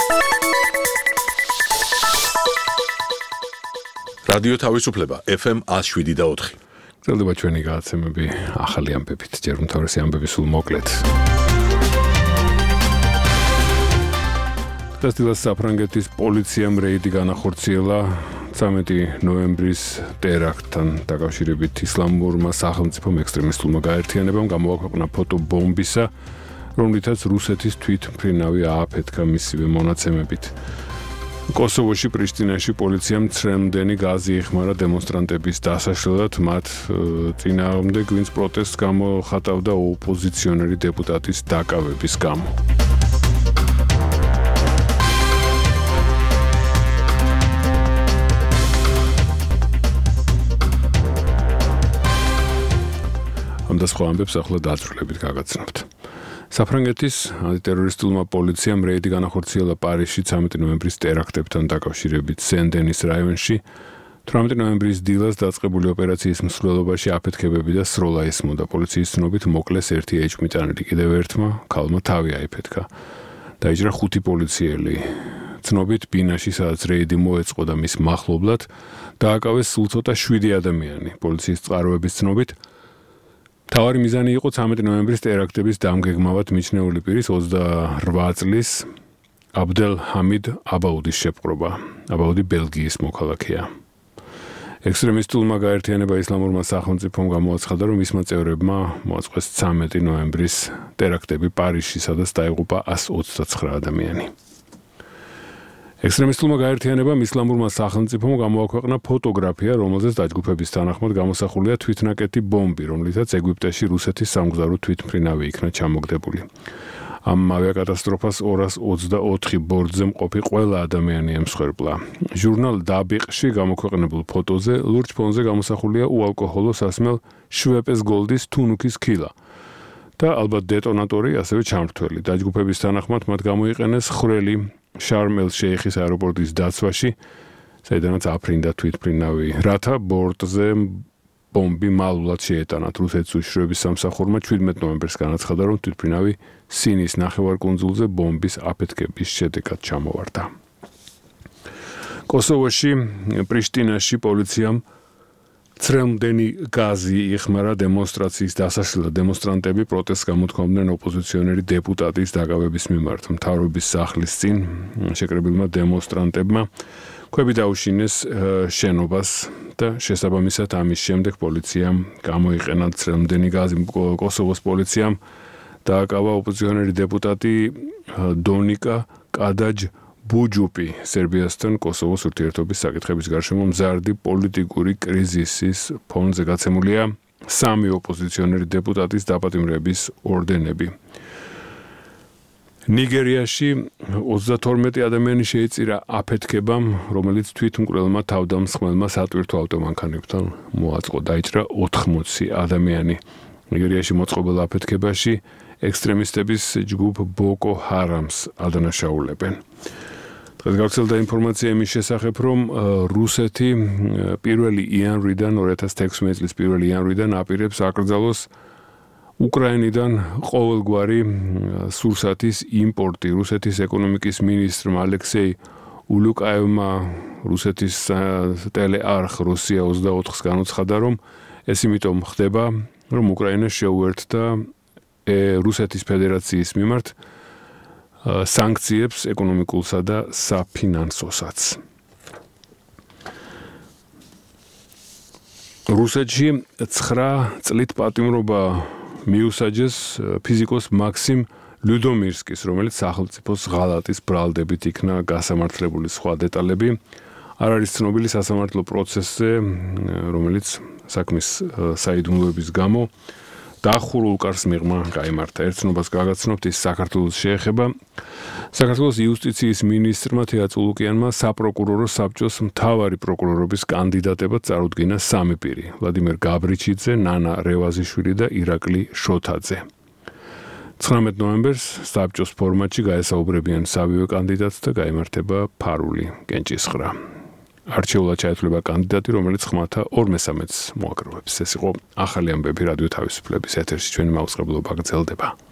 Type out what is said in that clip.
რადიო თავისუფლება FM 107.4. გრძელდება ჩვენი გადაცემები ახალი ამბებით, ჯერ უმთავრესი ამბები სულ მოკლედ. დღესდღეობით საფრანგეთის პოლიციამ რეიდი განახორციელა 13 ნოემბრის ტერაქტთან დაკავშირებით ისლამურმა სახელმწიფომ ექსტრემისტულმა გაერთიანებამ გამოაქვეყნა ფოტო ბომბისა, რომლითაც რუსეთის თვითმფრინავი ააფეთქა მისივე მონაცემებით. კოსოვოში პრიშტინაში პოლიციამ ცრემლდენი გაზი იხმარა დემონსტრანტების დასაშლელად, მათ წინააღმდეგ, ვინც პროტესტს გამოხატავდა ოპოზიციონერი დეპუტატის დაკავების გამო. ამ და სხვა ამბებს ახლა დაწვრილებით გაგაცნობთ. საფრანგეთის ანტიტერორისტულმა პოლიციამ რეიდი განახორციელა პარიზში 13 ნოემბრის ტერაქტებთან დაკავშირებით სენ-დენის რაიონში. 18 ნოემბრის დილას დაწყებული ოპერაციის მსვლელობაში აფეთქებები და სროლა ესმოდა. პოლიციის ცნობით მოკლეს ერთი ეჭვმიტანილი, კიდევ ერთმა ქალმა თავი აიფეთქა. დაიჭრა 5 პოლიციელი. ცნობით ბინაში, სადაც რეიდი მოეწყო და მის მახლობლად დააკავეს სულ ცოტა 7 ადამიანი. პოლიციის წყაროების ცნობით მთავარი მიზანი იყო 13 ნოემბრის ტერაქტების დამგეგმავად მიჩნეული პირის 28 წლის აბდელ ჰამიდ აბაუდის შეპყრობა. აბაუდი ბელგიის მოქალაქეა. ექსტრემისტულმა გაერთიანება ისლამურმა სახელმწიფომ გამოაცხადა, რომ მისმა წევრებმა მოაწყვეს 13 ნოემბრის ტერაქტები პარიზში, სადაც დაიღუპა 129 ადამიანი. ექსტრემისტულმა გაერთიანებამ ისლამურმა სახელმწიფომ გამოაქვეყნა ფოტოგრაფია, რომელზეც დაჯგუფების თანახმად გამოსახულია თვითნაკეთი ბომბი, რომლითაც ეგვიპტეში რუსეთის სამგზავრო თვითმფრინავი იქნა ჩამოგდებული. ამ ავიაკატასტროფას 224 ბორტზე მყოფი ყველა ადამიანი ემსხვერპლა. ჟურნალ დაბიყში გამოქვეყნებულ ფოტოზე ლურჯ ფონზე გამოსახულია უალკოჰოლო სასმელ შვეპეს გოლდის თუნუქის ქილა და ალბათ დეტონატორი, ასევე ჩამრთველი. დაჯგუფების თანახმად მათ გამოიყენეს ხვრელი შარმ-ელ-შეიხის აეროპორტის დაცვაში, საიდანაც აფრინდა თვითმფრინავი, რათა ბორტზე ბომბი მალულად შეეტანათ. რუსეთის უშიშროების სამსახურმა 17 ნოემბერს განაცხადა, რომ თვითმფრინავი სინის ნახევარკუნძულზე ბომბის აფეთქების შედეგად ჩამოვარდა. კოსოვოში პრიშტინაში პოლიციამ ცრემლდენი გაზი იხმარა დემონსტრაციის დასაშლელად. დემონსტრანტები პროტესტს გამოთქვამდნენ ოპოზიციონერი დეპუტატის დაკავების მიმართ. მთავრობის სახლის წინ შეკრებილმა დემონსტრანტებმა ქვები დაუშინეს შენობას და შესაბამისად ამის შემდეგ პოლიციამ გამოიყენა ცრემლდენი გაზი. კოსოვოს პოლიციამ დააკავა ოპოზიციონერი დეპუტატი დონიკა კადაჯ ბუჯუპი. სერბიასთან კოსოვოს ურთიერთობის საკითხების გარშემო მზარდი პოლიტიკური კრიზისის ფონზე გაცემულია 3 ოპოზიციონერი დეპუტატის დაპატიმრების ორდენები. ნიგერიაში 32 ადამიანი შეიწირა აფეთქებამ, რომელიც თვითმკვლელმა თავდამსხმელმა სატვირთო ავტომანქანებთან მოაწყო. დაიჭრა 80 ადამიანი. ნიგერიაში მოწყობილ აფეთქებაში ექსტრემისტების ჯგუფ ბოკო ჰარამს ადანაშაულებენ. დღეს გავრცელდა ინფორმაცია იმის შესახებ, რომ რუსეთი 1 იანვრიდან 2016 წლის 1 იანვრიდან აპირებს აკრძალოს უკრაინიდან ყოველგვარი სურსათის იმპორტი. რუსეთის ეკონომიკის მინისტრმა ალექსეი ულუკაევმა რუსეთის ტელეარხ რუსია 24-ს განუცხადა, რომ ეს იმიტომ ხდება, რომ უკრაინა შეუერთდა რუსეთის ფედერაციის მიმართ სანქციებს ეკონომიკულსა და საფინანსოსაც. რუსეთში 9 წლით პატიმრობა მიუსაჯეს ფიზიკოს მაქსიმ ლუდომირსკის, რომელიც სახელმწიფოს ღალატის ბრალდებით იქნა გასამართლებული. სხვა დეტალები არ არის ცნობილი სასამართლო პროცესზე, რომელიც საქმის საიდუმლოების გამო დახურულ კარს მიღმა გაიმართა. ერთნობას გაგაცნობთ, ის საქართველოს შეეხება. საქართველოს იუსტიციის მინისტრმა თეა წულუკიანმა საპროკურორო საბჭოს მთავარი პროკურორობის კანდიდატებად წარუდგინა 3 პირი: ვლადიმერ გაბრიჩიძე, ნანა რევაზიშვილი და ირაკლი შოთაძე. 19 ნოემბერს საბჭოს ფორმატში გაესაუბრებიან სამივე კანდიდატს და გაიმართება ფარული კენჭისყრა. არჩეულად ჩაითვლება კანდიდატი, რომელიც ხმათა 2/3-ს მოაგროვებს. ეს იყო ახალი ამბები რადიო თავისუფლების ეთერში. ჩვენი მაუწყებლობა გრძელდება.